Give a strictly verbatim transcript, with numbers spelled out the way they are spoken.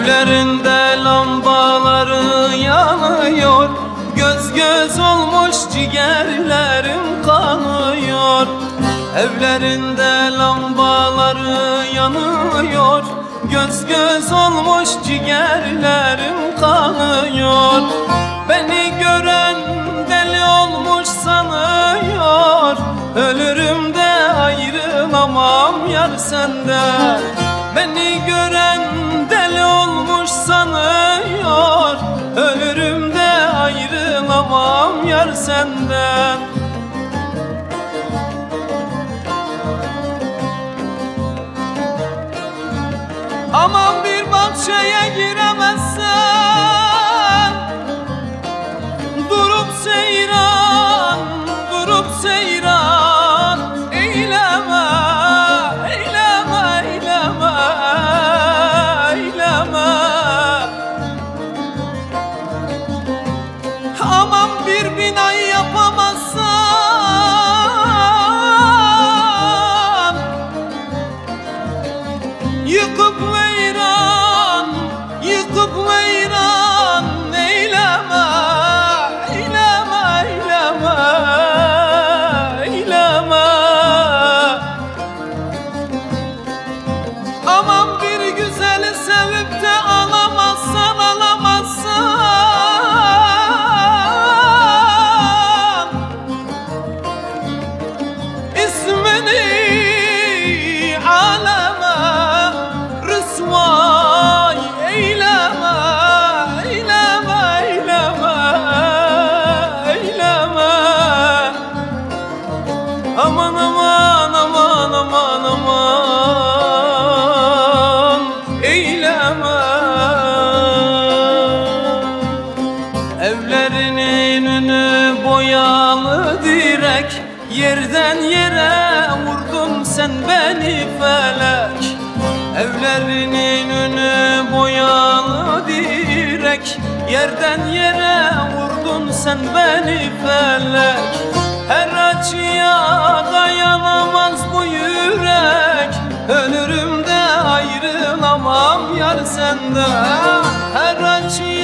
Evlerinde lambaları yanıyor, göz göz olmuş ciğerlerim kanıyor. Evlerinde lambaları yanıyor, göz göz olmuş ciğerlerim kanıyor. Beni gören deli olmuş sanıyor, ölürüm de ayrılamam yar senden. Beni gören deli olmuş sanıyor, ölürüm de ayrılamam yar senden. Aman bir bahçeye giremezsen, durup seyran, durup seyran eyleme, eyleme, eyleme, eyleme. Aman bir binayı yapamazsan, yıkıp veyran, yıkıp veyran eyleme, eyleme, eyleme, eyleme. Aman bir güzeli sevip de alamazsan, alamazsan, ismini aleme rısvay eyleme, eyleme, eyleme, eyleme. Aman aman aman aman aman eyleme. Evlerinin önü boyalı direk, yerden yere vurdun sen beni felek. Evlerinin önü boyalı direk, yerden yere vurdun sen beni felek. Her acıya dayanamaz bu yürek, ölürüm de ayrılamam yar senden. Her acıya